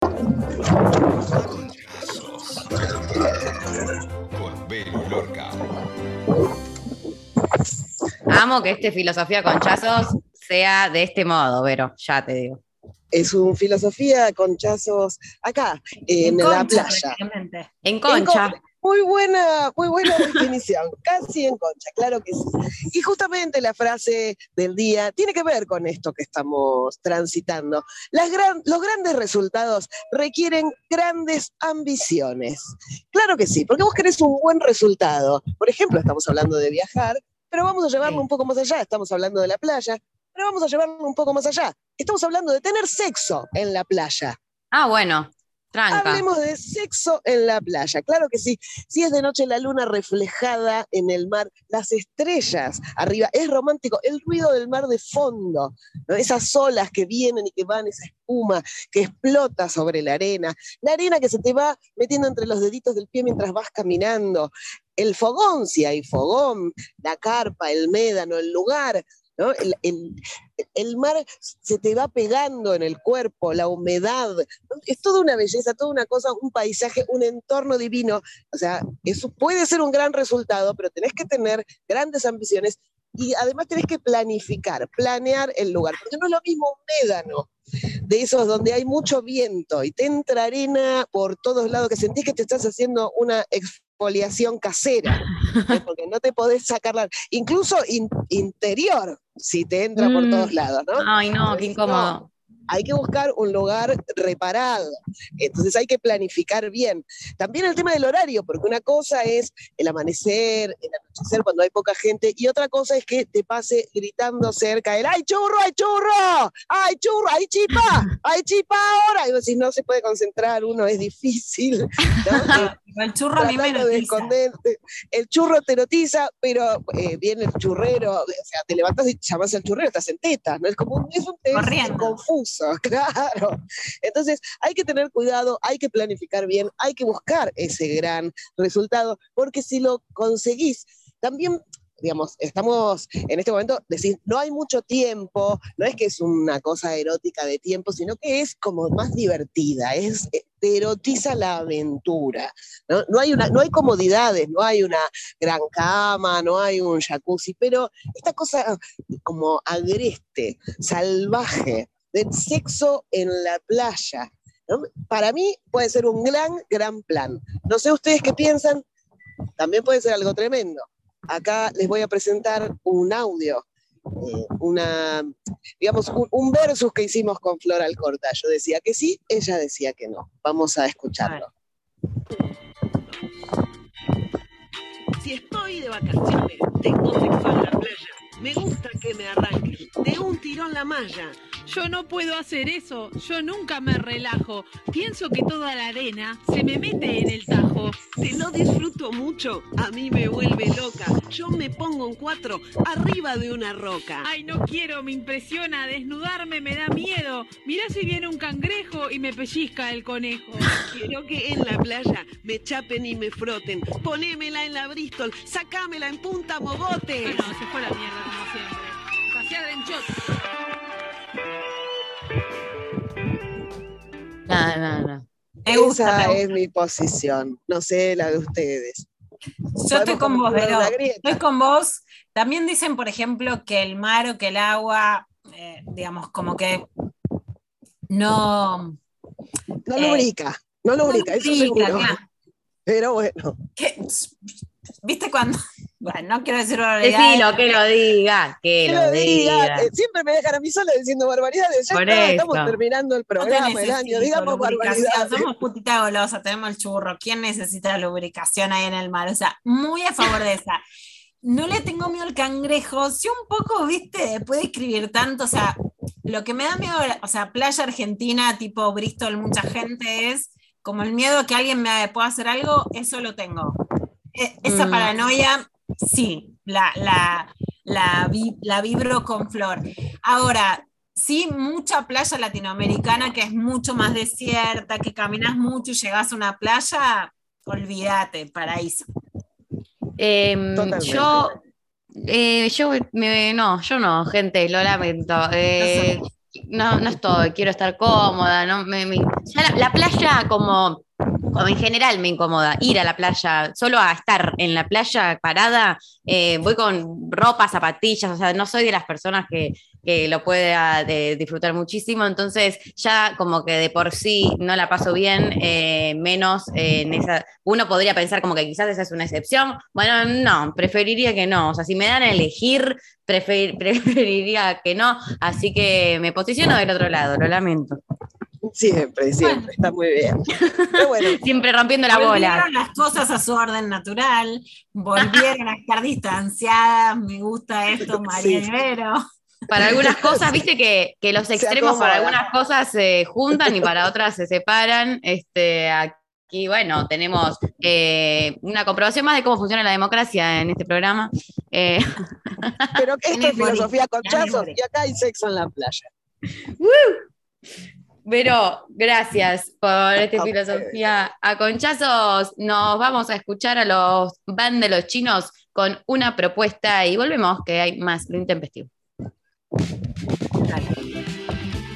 Conchazos. Con Belu Lorca. Amo que este filosofía con chazos sea de este modo, Vero, ya te digo. Es un filosofía conchazos acá, en la playa. En Concha. Muy buena definición, casi en Concha, claro que sí. Y justamente la frase del día tiene que ver con esto que estamos transitando. Los grandes resultados requieren grandes ambiciones. Claro que sí, porque vos querés un buen resultado. Por ejemplo, estamos hablando de viajar, pero vamos a llevarlo un poco más allá. Estamos hablando de la playa, pero vamos a llevarlo un poco más allá. Estamos hablando de tener sexo en la playa. Ah, bueno. Tranca. Hablemos de sexo en la playa, claro que sí. Si es de noche la luna reflejada en el mar, las estrellas arriba, es romántico, el ruido del mar de fondo, ¿no? Esas olas que vienen y que van, esa espuma que explota sobre la arena que se te va metiendo entre los deditos del pie mientras vas caminando, el fogón, si hay fogón, la carpa, el médano, el lugar, ¿no? El mar se te va pegando en el cuerpo, la humedad, ¿no? Es toda una belleza, toda una cosa, un paisaje, un entorno divino. O sea, eso puede ser un gran resultado, pero tenés que tener grandes ambiciones y además tenés que planear el lugar, porque no es lo mismo un médano de esos donde hay mucho viento y te entra arena por todos lados, que sentís que te estás haciendo una exfoliación casera, porque no te podés sacarla, incluso interior, si te entra por todos lados, ¿no? Ay, no, qué incómodo. No, hay que buscar un lugar reparado, entonces hay que planificar bien. También el tema del horario, porque una cosa es el amanecer, el anochecer cuando hay poca gente, y otra cosa es que te pase gritando cerca el ¡ay churro, ay churro! ¡Ay churro, ay chipa ahora! Y vos decís, no se puede concentrar uno, es difícil, ¿no? El churro a mí me erotiza. El churro te erotiza, pero viene el churrero, o sea, te levantás y llamás al churrero, estás en tetas, ¿no? Es como es un tema confuso, claro. Entonces, hay que tener cuidado, hay que planificar bien, hay que buscar ese gran resultado, porque si lo conseguís, también, digamos, estamos en este momento, decir, no hay mucho tiempo, no es que es una cosa erótica de tiempo, sino que es como más divertida, te erotiza la aventura, ¿no? No hay comodidades, no hay una gran cama, no hay un jacuzzi, pero esta cosa como agreste, salvaje, del sexo en la playa, ¿no? Para mí puede ser un gran plan. No sé ustedes qué piensan, también puede ser algo tremendo. Acá les voy a presentar un audio, digamos, un versus que hicimos con Flor Alcorta. Yo decía que sí, ella decía que no. Vamos a escucharlo. Si estoy de vacaciones, tengo sexo en la playa. Me gusta que me arranquen de un tirón la malla. Yo no puedo hacer eso, yo nunca me relajo. Pienso que toda la arena se me mete en el tajo. Si no disfruto mucho, a mí me vuelve loca. Yo me pongo en cuatro arriba de una roca. Ay, no quiero, me impresiona, desnudarme me da miedo. Mirá si viene un cangrejo y me pellizca el conejo. Quiero que en la playa me chapen y me froten. Ponémela en la Bristol, sacámela en Punta Mogotes. No, se fue la mierda como siempre. Pasear en shot. No. Esa es mi posición, no sé la de ustedes. Yo estoy con vos, pero estoy con vos. También dicen, por ejemplo, que el mar o que el agua, digamos, como que no lubrica, eso seguro. Claro. Pero bueno. ¿Viste cuando? Bueno, no quiero decir barbaridades. Que lo diga. Siempre me dejan a mí sola diciendo barbaridades. Ya estamos terminando el programa, el año. Digamos barbaridades. Somos putita golosa, tenemos el churro. ¿Quién necesita lubricación ahí en el mar? O sea, muy a favor de esa. No le tengo miedo al cangrejo. Sí, un poco, ¿viste? Puede escribir tanto. O sea, lo que me da miedo, o sea, playa argentina, tipo Bristol, mucha gente es como el miedo a que alguien me pueda hacer algo, eso lo tengo. Esa paranoia, sí, la vibro con Flor. Ahora, sí, mucha playa latinoamericana que es mucho más desierta, que caminas mucho y llegas a una playa, olvídate, paraíso. Yo no, gente, lo lamento. no estoy, quiero estar cómoda, no, ya la playa como en general me incomoda, ir a la playa, solo a estar en la playa parada, voy con ropa, zapatillas, o sea, no soy de las personas que lo pueda disfrutar muchísimo, entonces ya como que de por sí no la paso bien, menos en esa, uno podría pensar como que quizás esa es una excepción, bueno, no, preferiría que no, o sea, si me dan a elegir, preferiría que no, así que me posiciono del otro lado, lo lamento. Siempre, Bueno. está muy bien. Pero bueno, Siempre rompiendo la bola. Volvieron las cosas a su orden natural, volvieron a estar distanciadas, me gusta esto, María Sí. Ibero. Para algunas cosas, viste que los Se extremos acomoda. para algunas cosas se juntan y para otras se separan. Aquí, bueno, tenemos una comprobación más de cómo funciona la democracia en este programa. Pero esto es filosofía con Ya me chazos morí. y acá hay sexo en la playa. Pero gracias por esta A filosofía a conchazos. Nos vamos a escuchar a los Van de los Chinos con una propuesta y volvemos que hay más lo intempestivo. Dale.